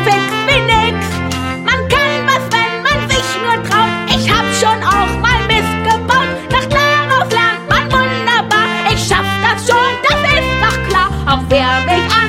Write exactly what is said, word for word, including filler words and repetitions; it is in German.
fix wie nix. Man kann was, wenn man sich nur traut. Ich hab schon auch mal Mist gebaut. Nach darauf lernt man wunderbar. Ich schaff das schon, das ist doch klar. Auch wer mich